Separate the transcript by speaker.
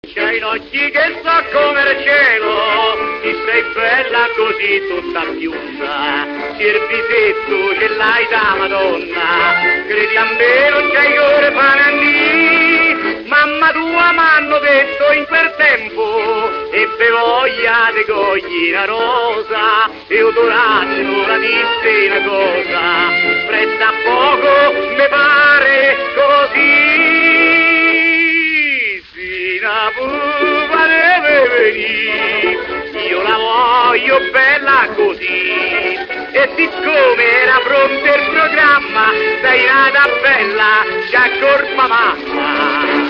Speaker 1: C'hai gli occhi che so come il cielo, ti sei bella così tutta chiusa, servisetto ce l'hai da Madonna, credi a me non c'hai ore pananni, mamma tua m'hanno detto in quel tempo, ebbe voglia di cogli una rosa, e odoraggio la disse una cosa, presta a poco me pare così. La pupa deve venire, io la voglio bella così, e siccome era pronto il programma, sei nata bella, c'è colpa mamma.